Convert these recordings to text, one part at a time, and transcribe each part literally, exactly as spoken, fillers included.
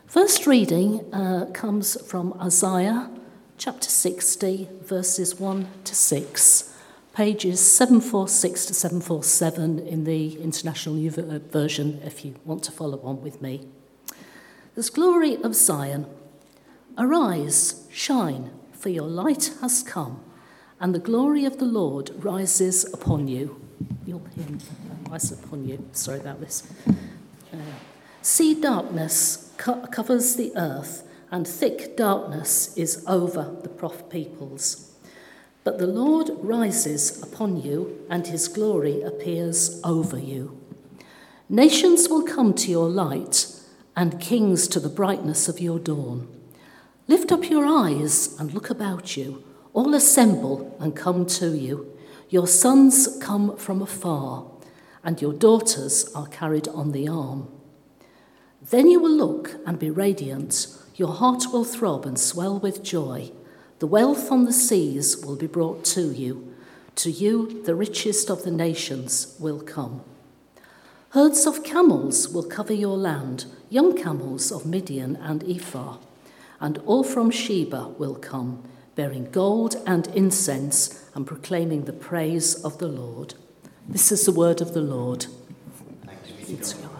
First reading uh, comes from Isaiah chapter sixty, verses one to six, pages seven forty-six to seven forty-seven in the International New Version, if you want to follow on with me. This glory of Zion, arise, shine, for your light has come, and the glory of the Lord rises upon you. You'll hear him rise upon you. Sorry about this. Uh, See, darkness co- covers the earth, and thick darkness is over the prof peoples. But the Lord rises upon you, and his glory appears over you. Nations will come to your light, and kings to the brightness of your dawn. Lift up your eyes and look about you. All assemble and come to you. Your sons come from afar, and your daughters are carried on the arm. Then you will look and be radiant. Your heart will throb and swell with joy. The wealth on the seas will be brought to you. To you, the richest of the nations will come. Herds of camels will cover your land, young camels of Midian and Ephah. And all from Sheba will come, bearing gold and incense and proclaiming the praise of the Lord. This is the word of the Lord. Thanks be to God.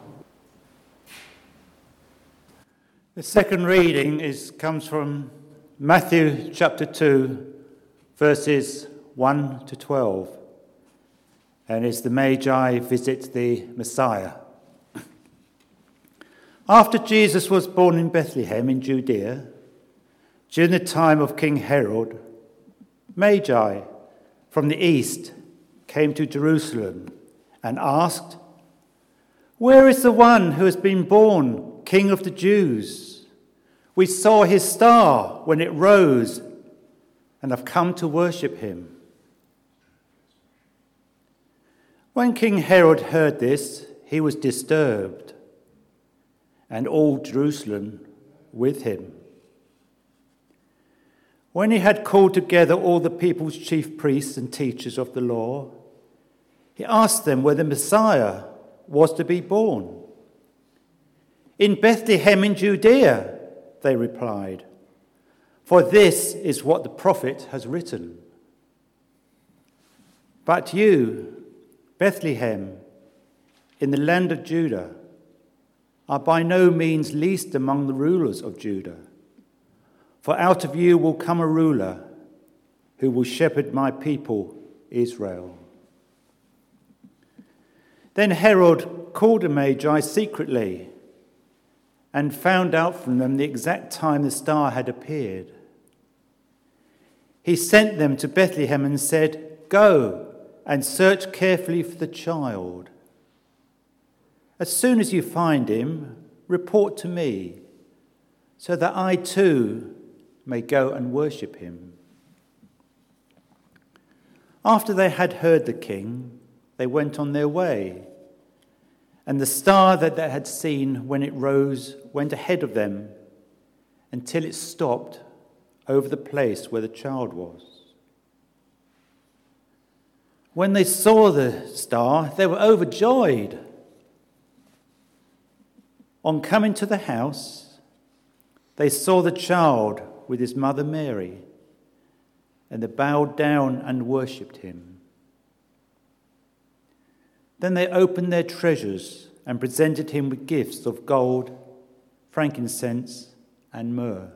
The second reading is comes from Matthew chapter two, verses one to twelve, and is the Magi visit the Messiah. After Jesus was born in Bethlehem in Judea, during the time of King Herod, Magi from the east came to Jerusalem and asked, "Where is the one who has been born King of the Jews? We saw his star when it rose and have come to worship him." When King Herod heard this, he was disturbed, and all Jerusalem with him. When he had called together all the people's chief priests and teachers of the law, he asked them where the Messiah was to be born. "In Bethlehem in Judea," they replied, "for this is what the prophet has written. But you, Bethlehem, in the land of Judah, are by no means least among the rulers of Judah. For out of you will come a ruler who will shepherd my people Israel." Then Herod called the Magi secretly and found out from them the exact time the star had appeared. He sent them to Bethlehem and said, "Go and search carefully for the child. As soon as you find him, report to me, so that I too may go and worship him." After they had heard the king, they went on their way, and the star that they had seen when it rose went ahead of them until it stopped over the place where the child was. When they saw the star, they were overjoyed. On coming to the house, they saw the child with his mother Mary, and they bowed down and worshipped him. Then they opened their treasures and presented him with gifts of gold, frankincense, and myrrh.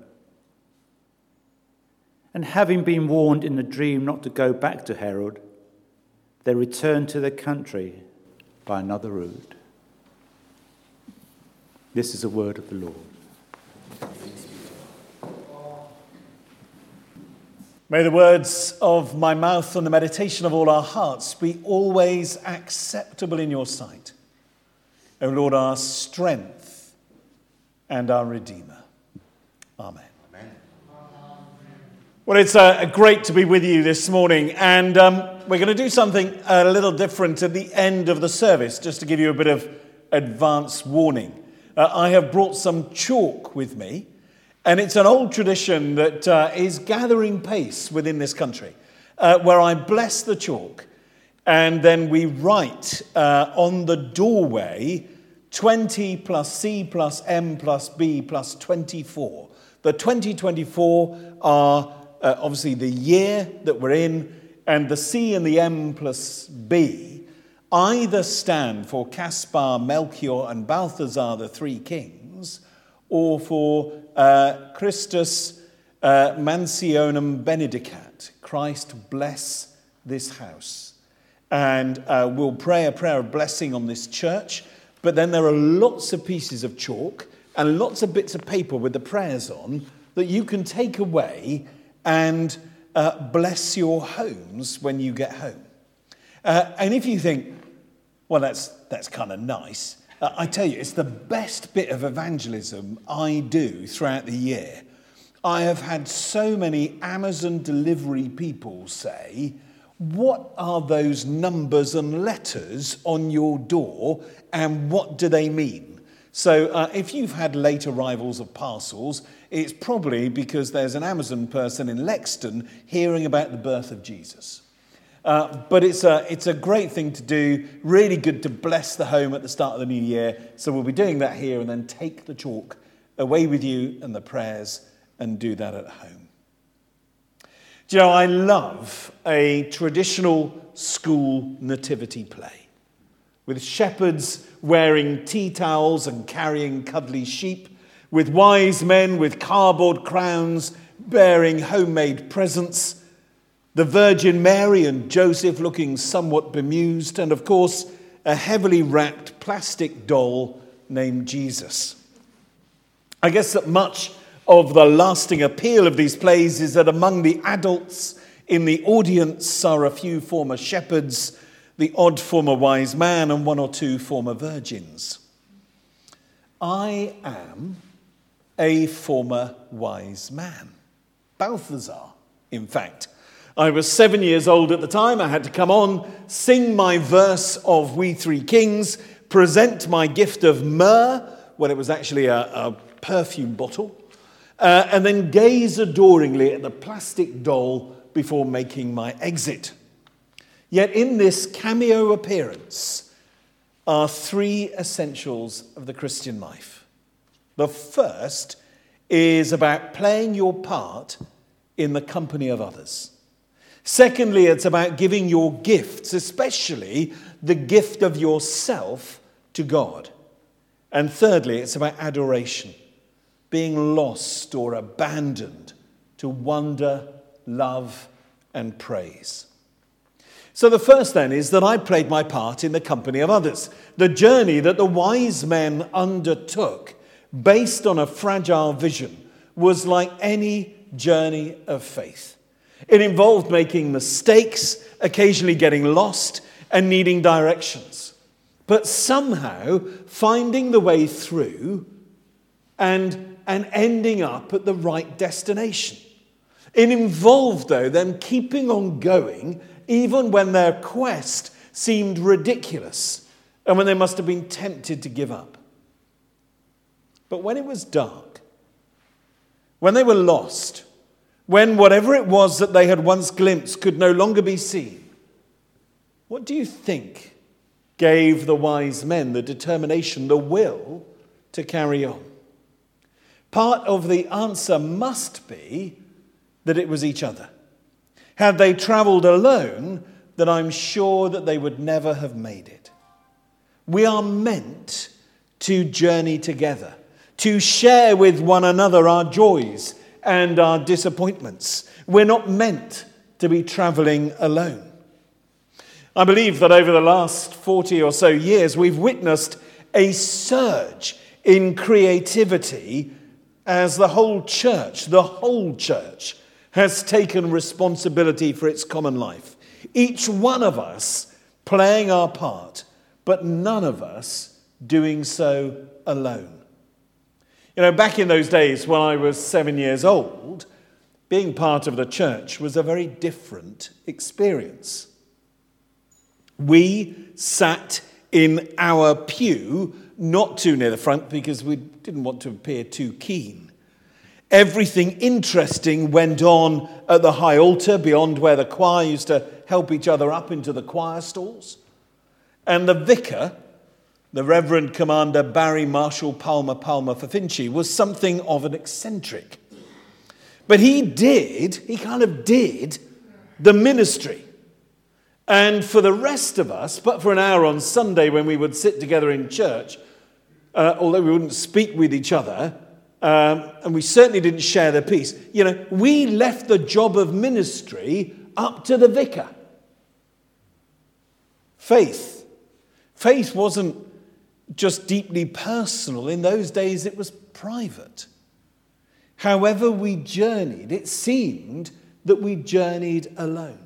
And having been warned in a dream not to go back to Herod, they returned to their country by another route. This is the word of the Lord. May the words of my mouth and the meditation of all our hearts be always acceptable in your sight, O Lord, our strength and our Redeemer. Amen. Amen. Well, it's uh, great to be with you this morning, and um, we're going to do something a little different at the end of the service, just to give you a bit of advance warning. Uh, I have brought some chalk with me. And it's an old tradition that uh, is gathering pace within this country, uh, where I bless the chalk, and then we write uh, on the doorway twenty plus C plus M plus B plus twenty-four. The twenty twenty-four are uh, obviously the year that we're in, and the C and the M plus B either stand for Caspar, Melchior, and Balthazar, the three kings, or for uh, Christus uh, Mansionem Benedicat, Christ bless this house. And uh, we'll pray a prayer of blessing on this church, but then there are lots of pieces of chalk and lots of bits of paper with the prayers on that you can take away and uh, bless your homes when you get home. Uh, and if you think, well, that's that's kind of nice, uh, I tell you, it's the best bit of evangelism I do throughout the year. I have had so many Amazon delivery people say, what are those numbers and letters on your door, and what do they mean? So uh, if you've had late arrivals of parcels, it's probably because there's an Amazon person in Lexton hearing about the birth of Jesus. Uh, but it's a, it's a great thing to do, really good to bless the home at the start of the new year. So we'll be doing that here, and then take the chalk away with you and the prayers and do that at home. Do you know, I love a traditional school nativity play with shepherds wearing tea towels and carrying cuddly sheep, with wise men with cardboard crowns bearing homemade presents, the Virgin Mary and Joseph looking somewhat bemused, and of course, a heavily wrapped plastic doll named Jesus. I guess that much of the lasting appeal of these plays is that among the adults in the audience are a few former shepherds, the odd former wise man, and one or two former virgins. I am a former wise man. Balthazar, in fact. I was seven years old at the time. I had to come on, sing my verse of We Three Kings, present my gift of myrrh, when it was actually a, a perfume bottle, uh, and then gaze adoringly at the plastic doll before making my exit. Yet in this cameo appearance are three essentials of the Christian life. The first is about playing your part in the company of others. Secondly, it's about giving your gifts, especially the gift of yourself, to God. And thirdly, it's about adoration, being lost or abandoned to wonder, love, and praise. So the first then is that I played my part in the company of others. The journey that the wise men undertook, based on a fragile vision, was like any journey of faith. It involved making mistakes, occasionally getting lost, and needing directions. But somehow finding the way through and, and ending up at the right destination. It involved, though, them keeping on going even when their quest seemed ridiculous and when they must have been tempted to give up. But when it was dark, when they were lost, when whatever it was that they had once glimpsed could no longer be seen, what do you think gave the wise men the determination, the will to carry on? Part of the answer must be that it was each other. Had they travelled alone, then I'm sure that they would never have made it. We are meant to journey together, to share with one another our joys and our disappointments. We're not meant to be travelling alone. I believe that over the last forty or so years, we've witnessed a surge in creativity as the whole church, the whole church, has taken responsibility for its common life. Each one of us playing our part, but none of us doing so alone. You know, back in those days when I was seven years old, being part of the church was a very different experience. We sat in our pew, not too near the front because we didn't want to appear too keen. Everything interesting went on at the high altar beyond where the choir used to help each other up into the choir stalls. And the vicar the Reverend Commander Barry Marshall Palmer Palmer for Finchley, was something of an eccentric. But he did, he kind of did the ministry. And for the rest of us, but for an hour on Sunday when we would sit together in church, uh, although we wouldn't speak with each other, um, and we certainly didn't share the peace, you know, we left the job of ministry up to the vicar. Faith. Faith wasn't just deeply personal. In those days, it was private. However we journeyed, it seemed that we journeyed alone.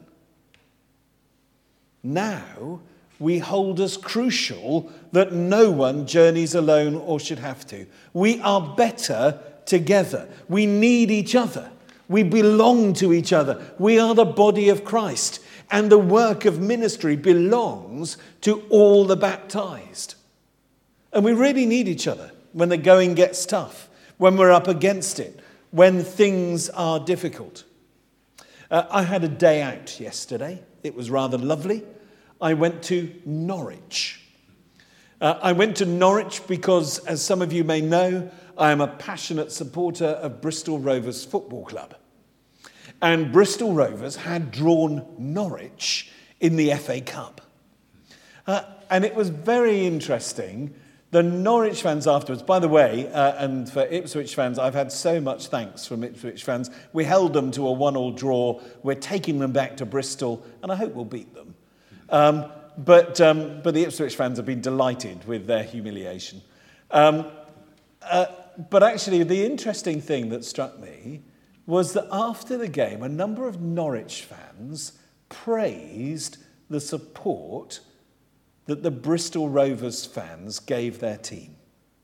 Now, we hold as crucial that no one journeys alone or should have to. We are better together. We need each other. We belong to each other. We are the body of Christ. And the work of ministry belongs to all the baptized. And we really need each other when the going gets tough, when we're up against it, when things are difficult. Uh, I had a day out yesterday. It was rather lovely. I went to Norwich. Uh, I went to Norwich because, as some of you may know, I am a passionate supporter of Bristol Rovers Football Club. And Bristol Rovers had drawn Norwich in the F A Cup. Uh, and it was very interesting. The Norwich fans afterwards, by the way, uh, and for Ipswich fans, I've had so much thanks from Ipswich fans. We held them to a one-all draw. We're taking them back to Bristol, and I hope we'll beat them. Um, but um, but the Ipswich fans have been delighted with their humiliation. Um, uh, but actually, the interesting thing that struck me was that after the game, a number of Norwich fans praised the support that the Bristol Rovers fans gave their team.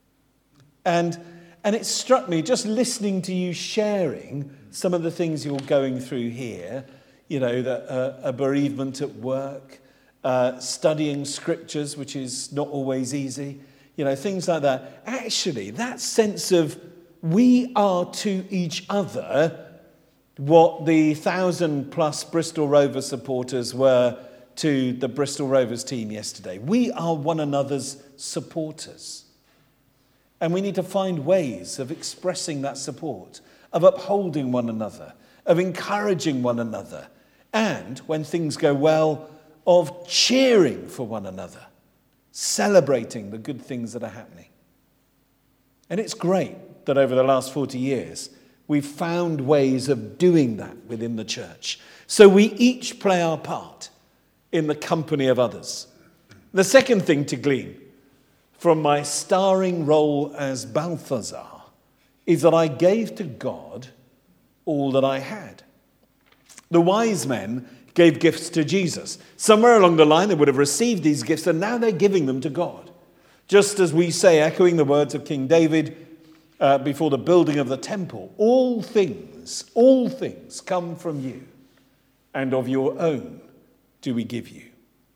And, and it struck me, just listening to you sharing some of the things you're going through here, you know, the, uh, a bereavement at work, uh, studying scriptures, which is not always easy, you know, things like that. Actually, that sense of we are to each other what the thousand plus Bristol Rovers supporters were to the Bristol Rovers team yesterday. We are one another's supporters. And we need to find ways of expressing that support, of upholding one another, of encouraging one another, and, when things go well, of cheering for one another, celebrating the good things that are happening. And it's great that over the last forty years, we've found ways of doing that within the church. So we each play our part in the company of others. The second thing to glean from my starring role as Balthazar is that I gave to God all that I had. The wise men gave gifts to Jesus. Somewhere along the line they would have received these gifts, and now they're giving them to God. Just as we say, echoing the words of King David uh, before the building of the temple, all things, all things come from you, and of your own do we give you.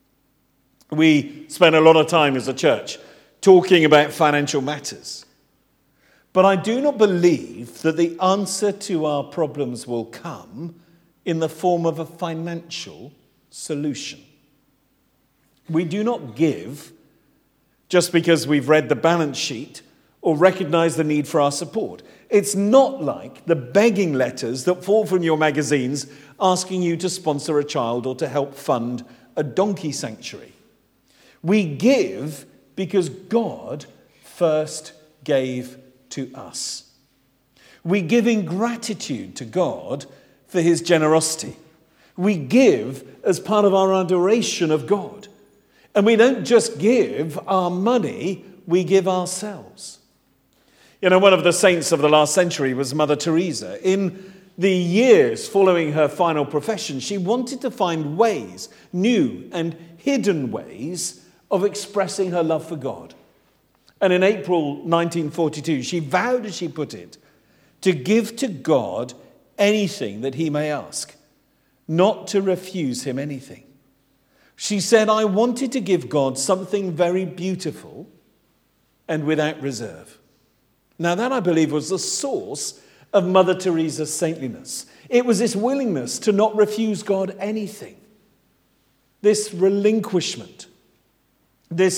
We spend a lot of time as a church talking about financial matters. But I do not believe that the answer to our problems will come in the form of a financial solution. We do not give just because we've read the balance sheet or recognize the need for our support. It's not like the begging letters that fall from your magazines asking you to sponsor a child or to help fund a donkey sanctuary. We give because God first gave to us. We give in gratitude to God for his generosity. We give as part of our adoration of God. And we don't just give our money, we give ourselves. You know, one of the saints of the last century was Mother Teresa. In the years following her final profession, she wanted to find ways, new and hidden ways, of expressing her love for God. And in April nineteen forty-two, she vowed, as she put it, to give to God anything that he may ask, not to refuse him anything. She said, I wanted to give God something very beautiful and without reserve. Now that, I believe, was the source of Mother Teresa's saintliness. It was this willingness to not refuse God anything. This relinquishment. This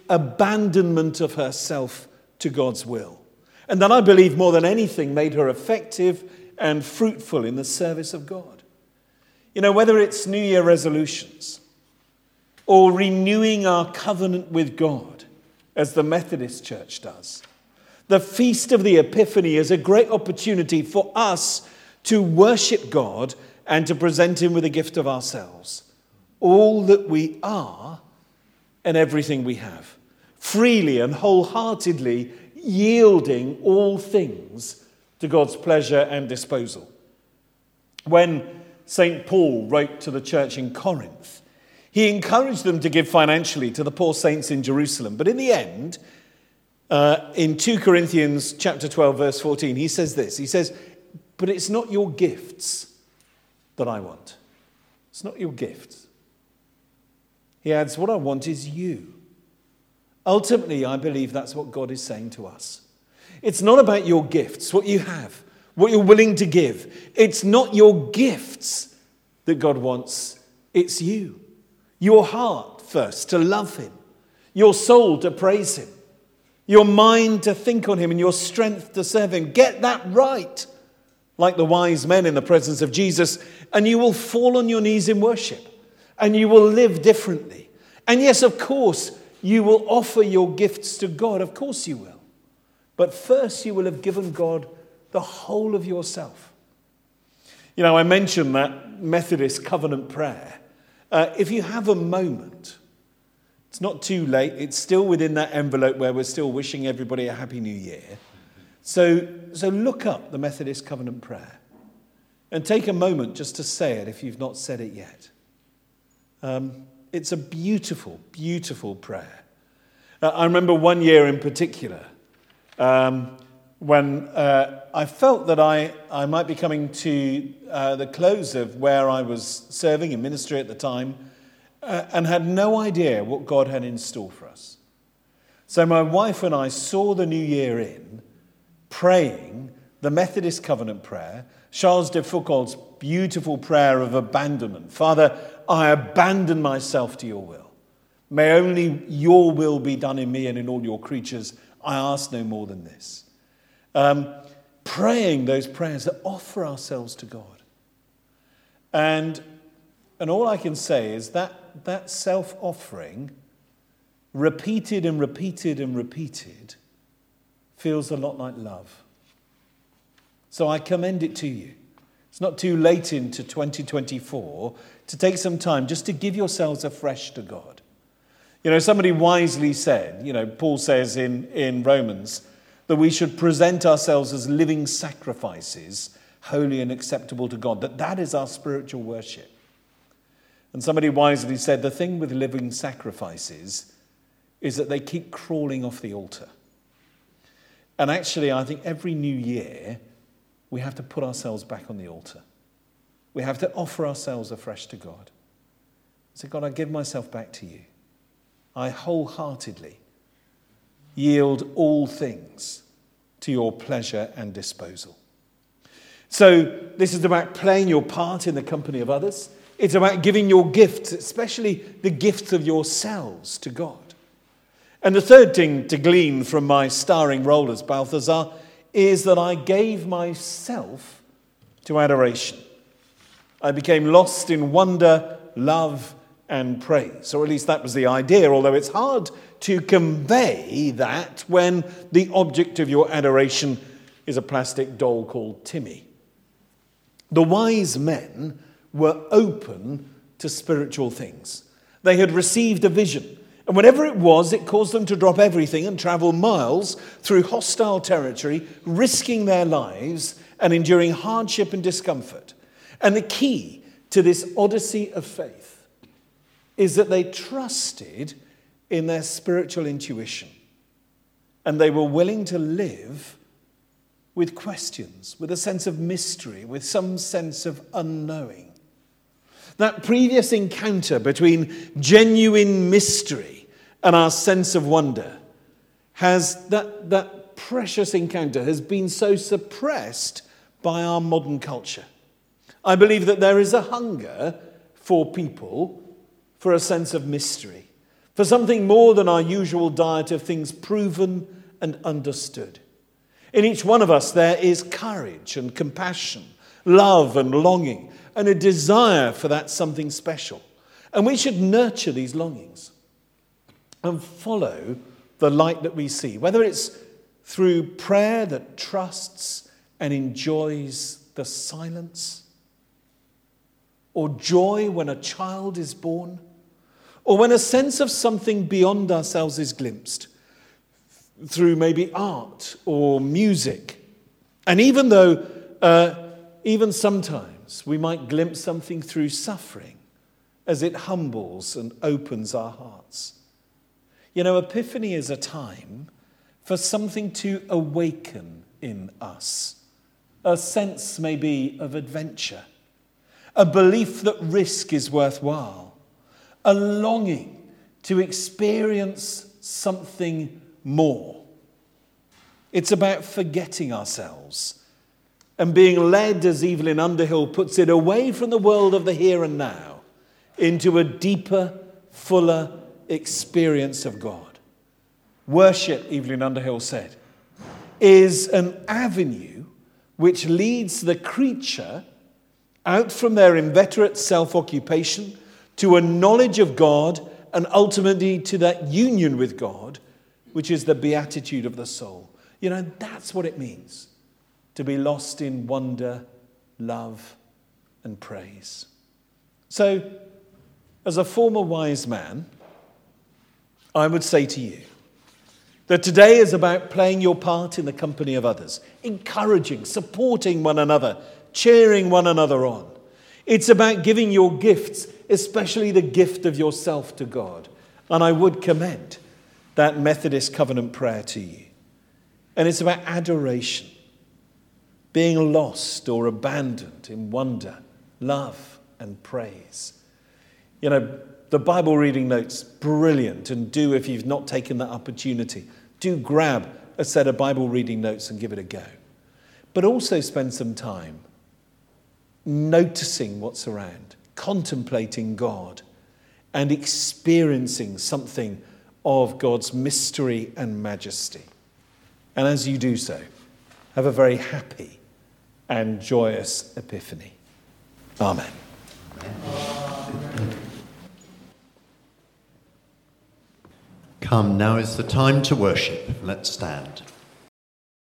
abandonment of herself to God's will. And that, I believe, more than anything, made her effective and fruitful in the service of God. You know, whether it's New Year resolutions or renewing our covenant with God, as the Methodist Church does, the Feast of the Epiphany is a great opportunity for us to worship God and to present him with a gift of ourselves, all that we are and everything we have, freely and wholeheartedly yielding all things to God's pleasure and disposal. When Saint Paul wrote to the church in Corinth, he encouraged them to give financially to the poor saints in Jerusalem. But in the end, uh, in Second Corinthians chapter twelve, verse fourteen, he says this. He says, but it's not your gifts that I want. It's not your gifts. He adds, what I want is you. Ultimately, I believe that's what God is saying to us. It's not about your gifts, what you have, what you're willing to give. It's not your gifts that God wants. It's you. Your heart first to love him. Your soul to praise him. Your mind to think on him and your strength to serve him. Get that right. Like the wise men in the presence of Jesus. And you will fall on your knees in worship. And you will live differently. And yes, of course, you will offer your gifts to God. Of course you will. But first you will have given God the whole of yourself. You know, I mentioned that Methodist covenant prayer. Uh, if you have a moment, it's not too late. It's still within that envelope where we're still wishing everybody a happy new year. So, so look up the Methodist covenant prayer and take a moment just to say it if you've not said it yet. Um, it's a beautiful, beautiful prayer. Uh, I remember one year in particular um, when uh, I felt that I, I might be coming to uh, the close of where I was serving in ministry at the time uh, and had no idea what God had in store for us. So my wife and I saw the new year in praying the Methodist covenant prayer, Charles de Foucault's beautiful prayer of abandonment. Father, I abandon myself to your will. May only your will be done in me and in all your creatures. I ask no more than this. Um, praying those prayers that offer ourselves to God. And, and all I can say is that that self-offering, repeated and repeated and repeated, feels a lot like love. So I commend it to you. It's not too late into twenty twenty-four to take some time just to give yourselves afresh to God. You know, somebody wisely said, you know, Paul says in, in Romans, that we should present ourselves as living sacrifices, holy and acceptable to God, that that is our spiritual worship. And somebody wisely said, the thing with living sacrifices is that they keep crawling off the altar. And actually, I think every new year, we have to put ourselves back on the altar. We have to offer ourselves afresh to God. Say, God, I give myself back to you. I wholeheartedly yield all things to your pleasure and disposal. So this is about playing your part in the company of others. It's about giving your gifts, especially the gifts of yourselves, to God. And the third thing to glean from my starring role as Balthazar is that I gave myself to adoration. I became lost in wonder, love, and praise. Or at least that was the idea, although it's hard to convey that when the object of your adoration is a plastic doll called Timmy. The wise men were open to spiritual things. They had received a vision, and whatever it was, it caused them to drop everything and travel miles through hostile territory, risking their lives and enduring hardship and discomfort. And the key to this odyssey of faith is that they trusted in their spiritual intuition. And they were willing to live with questions, with a sense of mystery, with some sense of unknowing. That previous encounter between genuine mystery and our sense of wonder has, that, that precious encounter has been so suppressed by our modern culture. I believe that there is a hunger for people for a sense of mystery. for something more than our usual diet of things proven and understood. In each one of us there is courage and compassion, love and longing, and a desire for that something special. And we should nurture these longings and follow the light that we see, whether it's through prayer that trusts and enjoys the silence, or joy when a child is born, or when a sense of something beyond ourselves is glimpsed through maybe art or music. And even though, uh, even sometimes we might glimpse something through suffering as it humbles and opens our hearts. You know, Epiphany is a time for something to awaken in us. A sense maybe of adventure, a belief that risk is worthwhile, a longing to experience something more. It's about forgetting ourselves and being led, as Evelyn Underhill puts it, away from the world of the here and now into a deeper, fuller experience of God. Worship, Evelyn Underhill said, is an avenue which leads the creature out from their inveterate self-occupation to a knowledge of God and ultimately to that union with God, which is the beatitude of the soul. You know, that's what it means to be lost in wonder, love, and praise. So, as a former wise man, I would say to you that today is about playing your part in the company of others, encouraging, supporting one another, cheering one another on. It's about giving your gifts, especially the gift of yourself, to God. And I would commend that Methodist covenant prayer to you. And it's about adoration, being lost or abandoned in wonder, love, and praise. You know, the Bible reading notes, brilliant. And do, if you've not taken that opportunity, do grab a set of Bible reading notes and give it a go. But also spend some time noticing what's around, contemplating God, and experiencing something of God's mystery and majesty. And as you do so, have a very happy and joyous Epiphany. Amen. Come, now is the time to worship. Let's stand.